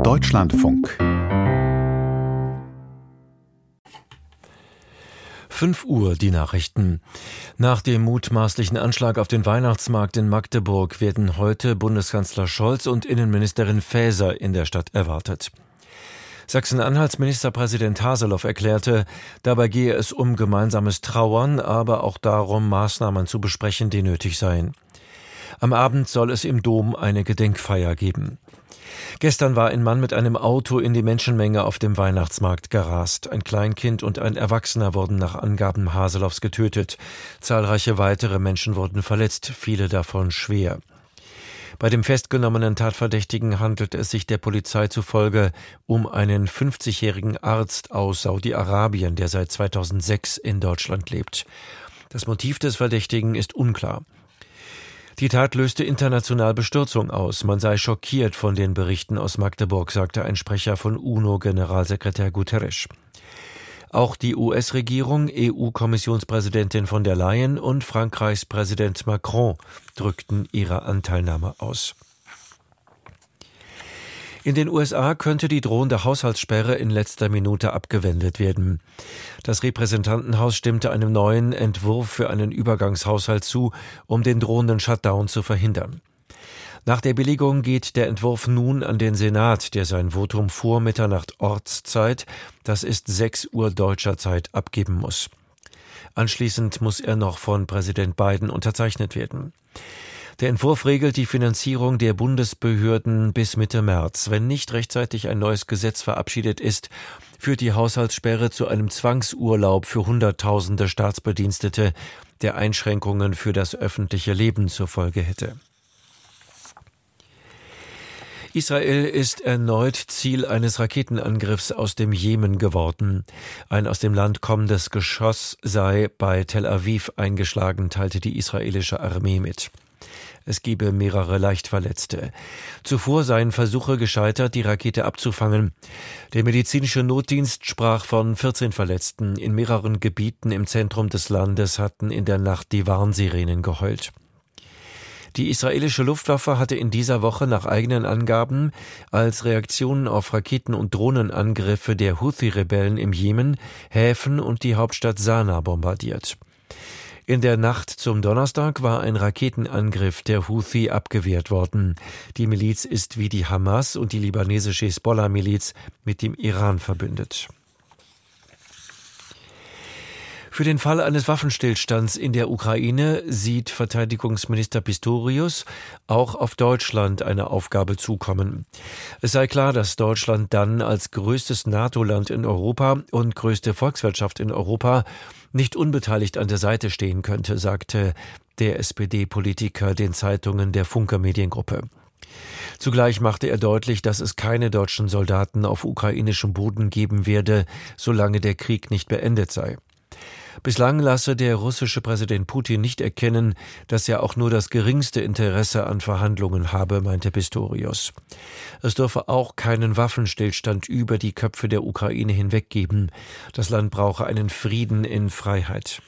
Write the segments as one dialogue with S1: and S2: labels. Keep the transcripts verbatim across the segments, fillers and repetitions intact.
S1: Deutschlandfunk.
S2: fünf Uhr die Nachrichten. Nach dem mutmaßlichen Anschlag auf den Weihnachtsmarkt in Magdeburg werden heute Bundeskanzler Scholz und Innenministerin Faeser in der Stadt erwartet. Sachsen-Anhalts Ministerpräsident Haseloff erklärte, dabei gehe es um gemeinsames Trauern, aber auch darum, Maßnahmen zu besprechen, die nötig seien. Am Abend soll es im Dom eine Gedenkfeier geben. Gestern war ein Mann mit einem Auto in die Menschenmenge auf dem Weihnachtsmarkt gerast. Ein Kleinkind und ein Erwachsener wurden nach Angaben Haseloffs getötet. Zahlreiche weitere Menschen wurden verletzt, viele davon schwer. Bei dem festgenommenen Tatverdächtigen handelt es sich der Polizei zufolge um einen fünfzigjährigen Arzt aus Saudi-Arabien, der seit zweitausendsechs in Deutschland lebt. Das Motiv des Verdächtigen ist unklar. Die Tat löste international Bestürzung aus. Man sei schockiert von den Berichten aus Magdeburg, sagte ein Sprecher von UNO-Generalsekretär Guterres. Auch die U S-Regierung, E U-Kommissionspräsidentin von der Leyen und Frankreichs Präsident Macron drückten ihre Anteilnahme aus. In den U S A könnte die drohende Haushaltssperre in letzter Minute abgewendet werden. Das Repräsentantenhaus stimmte einem neuen Entwurf für einen Übergangshaushalt zu, um den drohenden Shutdown zu verhindern. Nach der Billigung geht der Entwurf nun an den Senat, der sein Votum vor Mitternacht Ortszeit, das ist sechs Uhr deutscher Zeit, abgeben muss. Anschließend muss er noch von Präsident Biden unterzeichnet werden. Der Entwurf regelt die Finanzierung der Bundesbehörden bis Mitte März. Wenn nicht rechtzeitig ein neues Gesetz verabschiedet ist, führt die Haushaltssperre zu einem Zwangsurlaub für Hunderttausende Staatsbedienstete, der Einschränkungen für das öffentliche Leben zur Folge hätte. Israel ist erneut Ziel eines Raketenangriffs aus dem Jemen geworden. Ein aus dem Land kommendes Geschoss sei bei Tel Aviv eingeschlagen, teilte die israelische Armee mit. Es gebe mehrere Leichtverletzte. Zuvor seien Versuche gescheitert, die Rakete abzufangen. Der medizinische Notdienst sprach von vierzehn Verletzten. In mehreren Gebieten im Zentrum des Landes hatten in der Nacht die Warnsirenen geheult. Die israelische Luftwaffe hatte in dieser Woche nach eigenen Angaben als Reaktion auf Raketen- und Drohnenangriffe der Houthi-Rebellen im Jemen Häfen und die Hauptstadt Sanaa bombardiert. In der Nacht zum Donnerstag war ein Raketenangriff der Houthi abgewehrt worden. Die Miliz ist wie die Hamas und die libanesische Hisbollah-Miliz mit dem Iran verbündet. Für den Fall eines Waffenstillstands in der Ukraine sieht Verteidigungsminister Pistorius auch auf Deutschland eine Aufgabe zukommen. Es sei klar, dass Deutschland dann als größtes NATO-Land in Europa und größte Volkswirtschaft in Europa nicht unbeteiligt an der Seite stehen könnte, sagte der S P D-Politiker den Zeitungen der Funke Mediengruppe. Zugleich machte er deutlich, dass es keine deutschen Soldaten auf ukrainischem Boden geben werde, solange der Krieg nicht beendet sei. Bislang lasse der russische Präsident Putin nicht erkennen, dass er auch nur das geringste Interesse an Verhandlungen habe, meinte Pistorius. Es dürfe auch keinen Waffenstillstand über die Köpfe der Ukraine hinweg geben. Das Land brauche einen Frieden in Freiheit.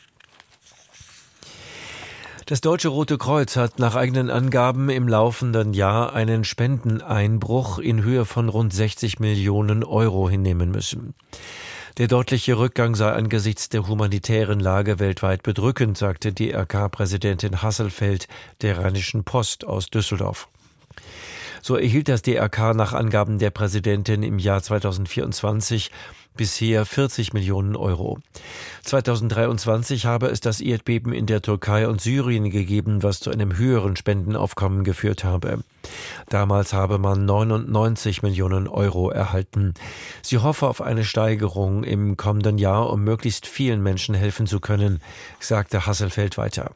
S2: Das Deutsche Rote Kreuz hat nach eigenen Angaben im laufenden Jahr einen Spendeneinbruch in Höhe von rund sechzig Millionen Euro hinnehmen müssen. Der deutliche Rückgang sei angesichts der humanitären Lage weltweit bedrückend, sagte D R K-Präsidentin Hasselfeld der Rheinischen Post aus Düsseldorf. So erhielt das D R K nach Angaben der Präsidentin im Jahr zweitausendvierundzwanzig bisher vierzig Millionen Euro. zweitausenddreiundzwanzig habe es das Erdbeben in der Türkei und Syrien gegeben, was zu einem höheren Spendenaufkommen geführt habe. Damals habe man neunundneunzig Millionen Euro erhalten. Sie hoffe auf eine Steigerung im kommenden Jahr, um möglichst vielen Menschen helfen zu können, sagte Hasselfeld weiter.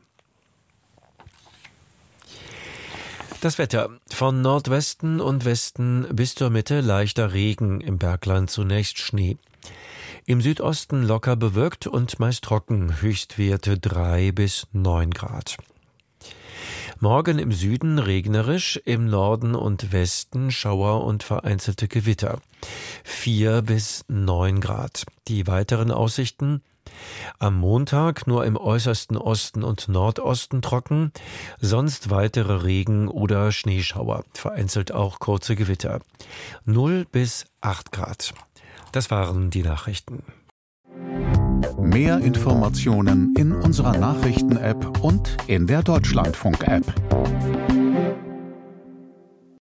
S2: Das Wetter. Von Nordwesten und Westen bis zur Mitte leichter Regen, im Bergland zunächst Schnee. Im Südosten locker bewölkt und meist trocken, Höchstwerte drei bis neun Grad. Morgen im Süden regnerisch, im Norden und Westen Schauer und vereinzelte Gewitter. vier bis neun Grad. Die weiteren Aussichten: Am Montag nur im äußersten Osten und Nordosten trocken, sonst weitere Regen- oder Schneeschauer, vereinzelt auch kurze Gewitter. null bis acht Grad. Das waren die Nachrichten.
S1: Mehr Informationen in unserer Nachrichten-App und in der Deutschlandfunk-App.